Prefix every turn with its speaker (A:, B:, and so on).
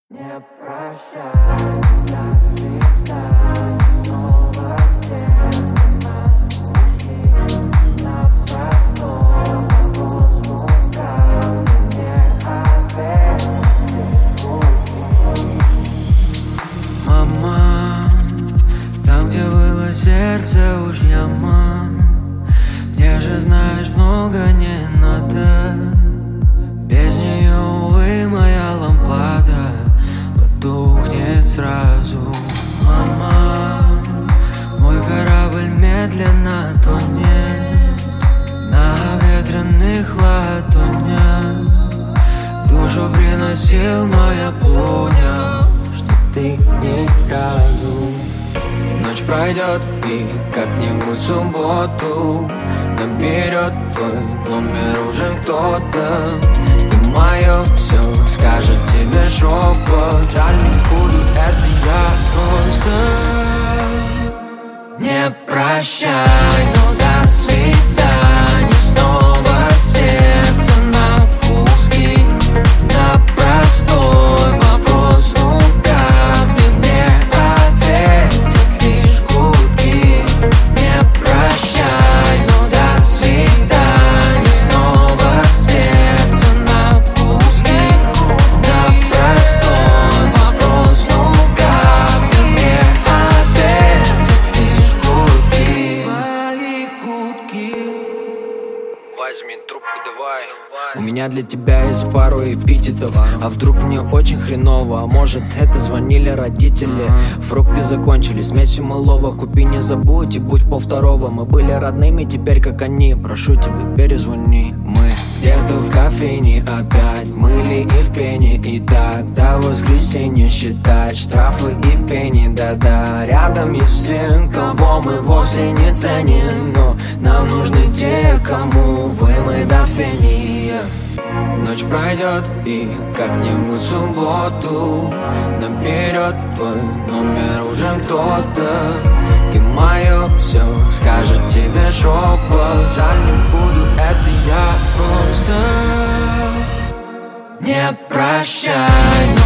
A: Не прощай, до свидания, снова сердце на пути, на простом воздухах, мне опять пути.
B: Мама, там, где было сердце, уж яма. Мне же, знаешь, много не надо. Без нее, увы, моя лампада потухнет сразу. Мама, мой корабль медленно тонет на ветреных ладонях. Душу приносил, но я понял, что ты не разум. Ночь пройдет и как-нибудь в субботу наберет твой номер уже кто-то. Ты мое все скажет тебе шепот. Жаль, не буду, это я просто. Не прощай, но до свидания. Снова сердце на куски, на простой вопрос, ну как ты мне ответить, лишь гудки. Не прощай, но до свидания. Снова сердце на куски, на простой вопрос, ну как ты мне ответить, лишь гудки. Твои гудки.
C: Возьми трубку, давай.
B: У меня для тебя есть пару эпитетов. А вдруг мне очень хреново? А может, это звонили родители? Фрукты закончились, смесью малого. Купи, не забудь и будь в 1:30. Мы были родными, теперь как они. Прошу тебя, перезвони. Мы где-то в кофейне опять, в мыле и в пене. И так до воскресенья считать штрафы и пени. Да-да, рядом есть все, кого мы вовсе не ценим. Но нам нужны те, кому вы мы до фени. Ночь пройдет и как-нибудь в субботу наберет твой номер уже кто-то. Ты мое все скажет тебе шепот. Жаль, не буду, это я просто. Не прощай.